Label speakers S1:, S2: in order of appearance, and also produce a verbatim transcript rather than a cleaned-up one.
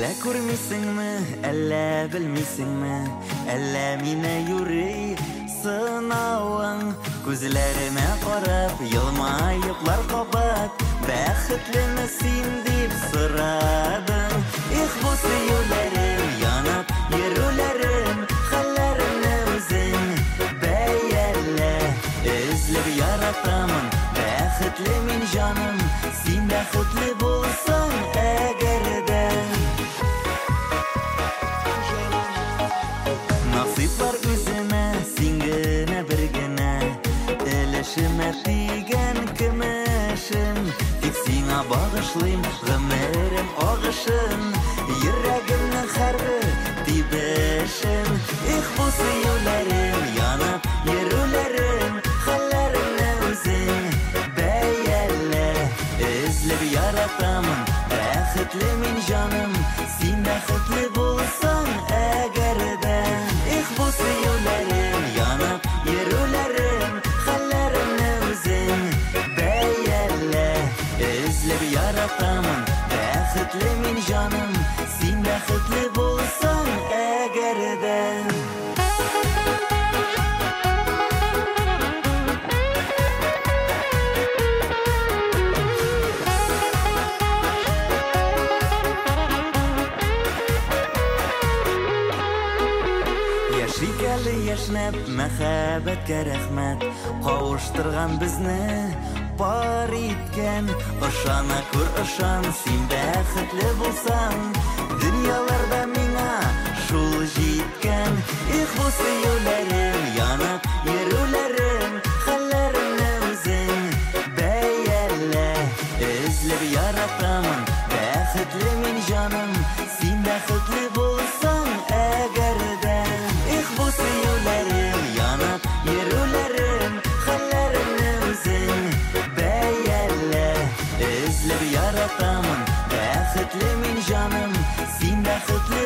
S1: Әллә күрмисеңме, әллә белмисеңме, әллә мине юри сынавың. Күзләремә карап, елмаеплар кабат, бәхетлеме син дип сорадың. Их, бу сөюләрем, янып йөрүләрем, хәлләремне үзең бәялә. Эзләп яратамын, бәхетле мин җаным, син бәхетле булсаң әгәр дә. Насыйплар үземә, син генә бер генә, өлешемә тигән көмешем. Тик сиңа багышлыйм гомерем агышын, йөрәгемнең һәрбер тибешен. Их, бу сөюләрем, янып йөрүләрем, хәлләремне үзең бәялә. Эзләп яратамын, бәхетле мин җаным, син бәхетле булсаң әгәр дә. Их, бу сөюләрем, янып йөрүләрем, хәлләремне үзең бәялә. Эзләп яратамын, бәхетле мин җаным, син бәхетле булсаң әгәр дә. Яшикәле яшнәп, мәхәббәткә рәхмәт, кавыштырган безне пар иткән. Ышана күр, ышан, син бәхетле булсаң, дөньяларда миңа шул җиткән. Их, бу сөюләрем, янып йөрүләрем, хәлләремне үзең бәялә. Эзләп яратамын, бәхетле мин җаным, син бәхетле булсаң әгәр дә. Их, бу сөюләрем, янып йөрүләрем, хәлләремне үзең бәялә. Эзләп яратамын, бәхетле мин җаным, син бәхетле